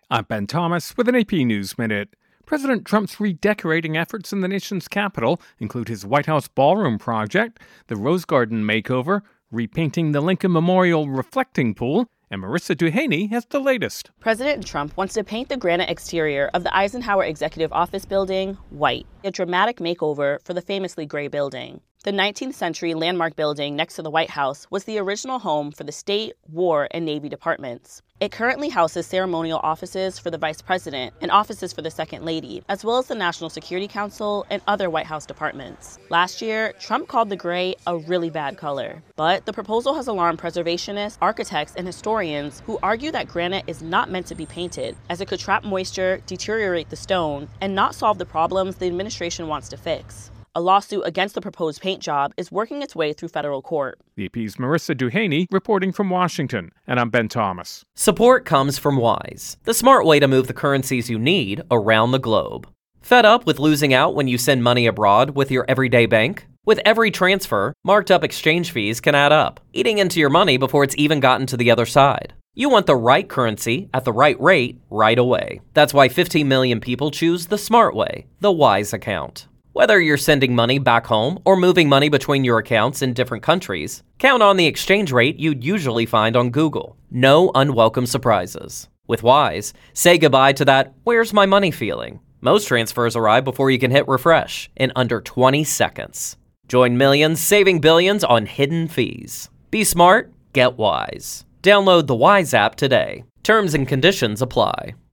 I'm Ben Thomas with an AP News Minute. President Trump's redecorating efforts in the nation's capital include his White House ballroom project, the Rose Garden makeover, repainting the Lincoln Memorial reflecting pool, and Marissa Duhaney has the latest. President Trump wants to paint the granite exterior of the Eisenhower Executive Office building white, a dramatic makeover for the famously gray building. The 19th century landmark building next to the White House was the original home for the State, War, and Navy departments. It currently houses ceremonial offices for the Vice President and offices for the Second Lady, as well as the National Security Council and other White House departments. Last year, Trump called the gray a really bad color. But the proposal has alarmed preservationists, architects, and historians who argue that granite is not meant to be painted, as it could trap moisture, deteriorate the stone, and not solve the problems the administration wants to fix. A lawsuit against the proposed paint job is working its way through federal court. The AP's Marissa Duhaney reporting from Washington, and I'm Ben Thomas. Support comes from Wise, the smart way to move the currencies you need around the globe. Fed up with losing out when you send money abroad with your everyday bank? With every transfer, marked up exchange fees can add up, eating into your money before it's even gotten to the other side. You want the right currency at the right rate right away. That's why 15 million people choose the smart way, the Wise account. Whether you're sending money back home or moving money between your accounts in different countries, count on the exchange rate you'd usually find on Google. No unwelcome surprises. With Wise, say goodbye to that "where's my money" feeling. Most transfers arrive before you can hit refresh in under 20 seconds. Join millions saving billions on hidden fees. Be smart, get Wise. Download the Wise app today. Terms and conditions apply.